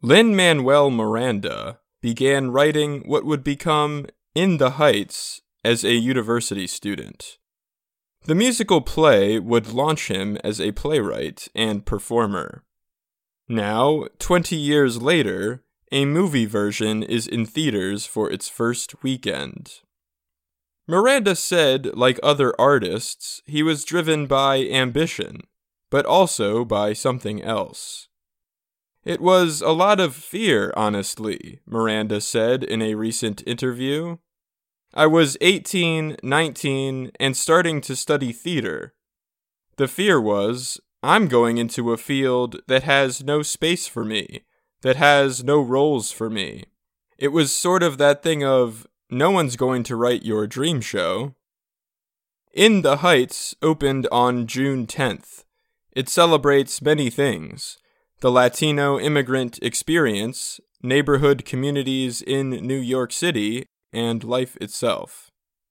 Lin-Manuel Miranda began writing what would become In the Heights as a university student. The musical play would launch him as a playwright and performer. Now, 20 years later, a movie version is in theaters for its first weekend. Miranda said, like other artists, he was driven by ambition, but also by something else. It was a lot of fear, honestly, Miranda said in a recent interview. I was 18, 19, and starting to study theater. The fear was, I'm going into a field that has no space for me, that has no roles for me. It was sort of that thing of, no one's going to write your dream show. In the Heights opened on June 10th. It celebrates many things: the Latino immigrant experience, neighborhood communities in New York City, and life itself.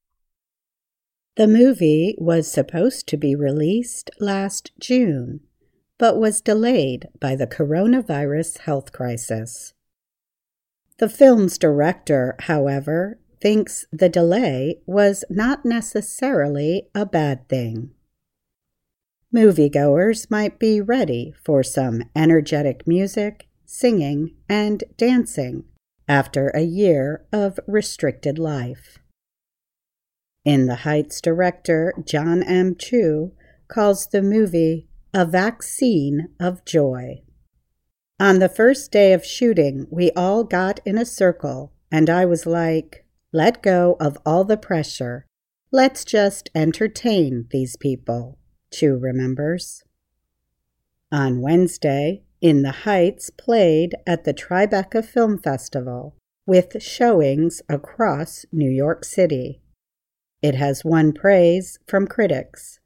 The movie was supposed to be released last June, but was delayed by the coronavirus health crisis. The film's director, however, thinks the delay was not necessarily a bad thing. Moviegoers might be ready for some energetic music, singing, and dancing after a year of restricted life. In the Heights director John M. Chu calls the movie a vaccine of joy. On the first day of shooting, we all got in a circle, and I was like, let go of all the pressure. Let's just entertain these people, Chu remembers. On Wednesday, In the Heights played at the Tribeca Film Festival with showings across New York City. It has won praise from critics.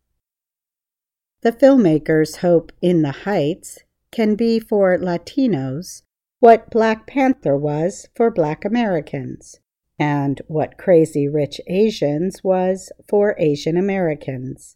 The filmmakers hope In the Heights can be for Latinos what Black Panther was for Black Americans, and what Crazy Rich Asians was for Asian Americans.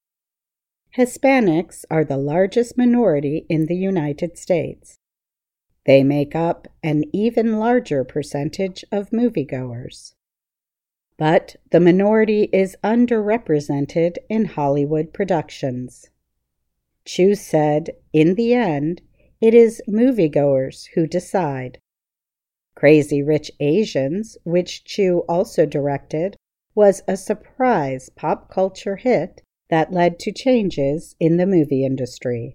Hispanics are the largest minority in the United States. They make up an even larger percentage of moviegoers. But the minority is underrepresented in Hollywood productions. Chu said, in the end, it is moviegoers who decide. Crazy Rich Asians, which Chu also directed, was a surprise pop culture hit that led to changes in the movie industry.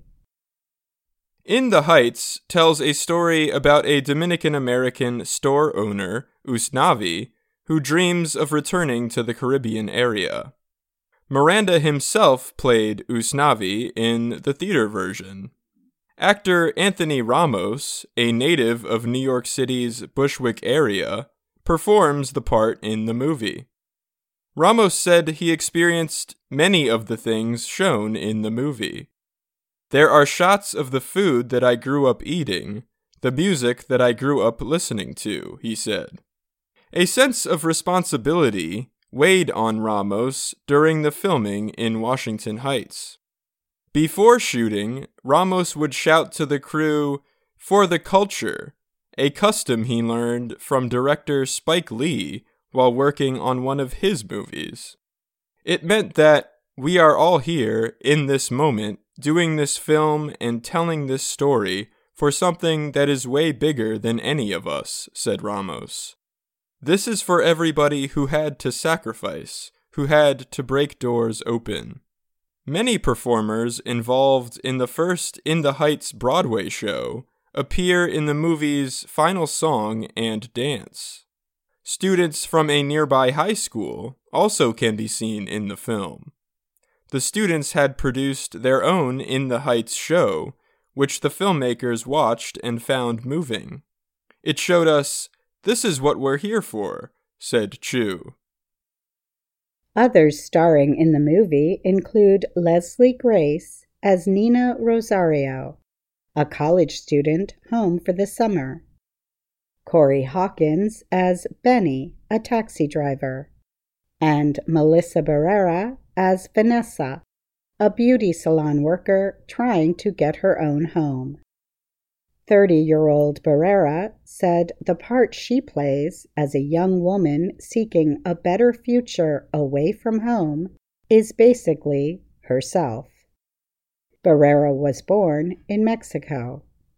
In the Heights tells a story about a Dominican-American store owner, Usnavi, who dreams of returning to the Caribbean area. Miranda himself played Usnavi in the theater version. Actor Anthony Ramos, a native of New York City's Bushwick area, performs the part in the movie. Ramos said he experienced many of the things shown in the movie. There are shots of the food that I grew up eating, the music that I grew up listening to, he said. A sense of responsibility weighed on Ramos during the filming in Washington Heights. Before shooting, Ramos would shout to the crew, "For the culture," a custom he learned from director Spike Lee while working on one of his movies. It meant that we are all here, in this moment, doing this film and telling this story for something that is way bigger than any of us, said Ramos. This is for everybody who had to sacrifice, who had to break doors open. Many performers involved in the first In the Heights Broadway show appear in the movie's final song and dance. Students from a nearby high school also can be seen in the film. The students had produced their own In the Heights show, which the filmmakers watched and found moving. It showed us, "This is what we're here for," said Chu. Others starring in the movie include Leslie Grace as Nina Rosario, a college student home for the summer, Corey Hawkins as Benny, a taxi driver, and Melissa Barrera as Vanessa, a beauty salon worker trying to get her own home. 30-year-old Barrera said the part she plays as a young woman seeking a better future away from home is basically herself. Barrera was born in Mexico.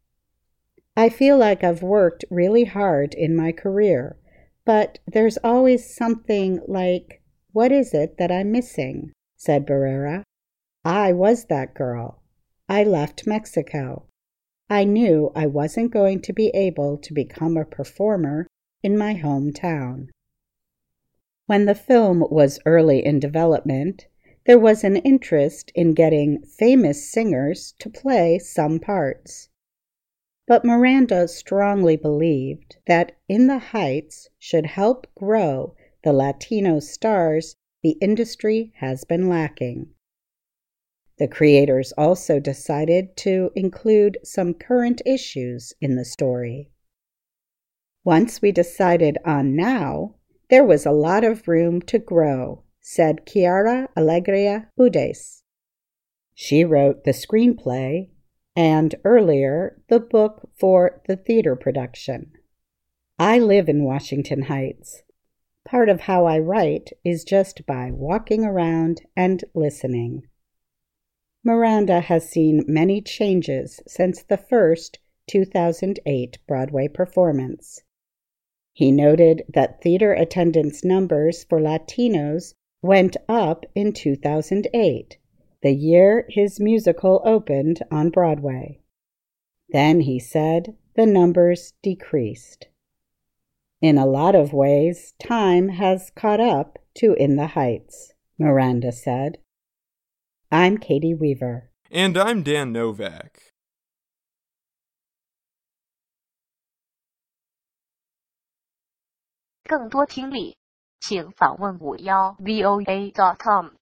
I feel like I've worked really hard in my career, but there's always something like, what is it that I'm missing? Said Barrera. I was that girl. I left Mexico. I knew I wasn't going to be able to become a performer in my hometown. When the film was early in development, there was an interest in getting famous singers to play some parts. But Miranda strongly believed that In the Heights should help grow the Latino stars the industry has been lacking. The creators also decided to include some current issues in the story. Once we decided on Now, there was a lot of room to grow, said Chiara Alegria Udes. She wrote the screenplay and, earlier, the book for the theater production. I live in Washington Heights. Part of how I write is just by walking around and listening. Miranda has seen many changes since the first 2008 Broadway performance. He noted that theater attendance numbers for Latinos went up in 2008, the year his musical opened on Broadway. Then, he said, the numbers decreased. In a lot of ways, time has caught up to In the Heights, Miranda said. I'm Katie Weaver. And I'm Dan Novak. 更多听力，请访问51voa.com。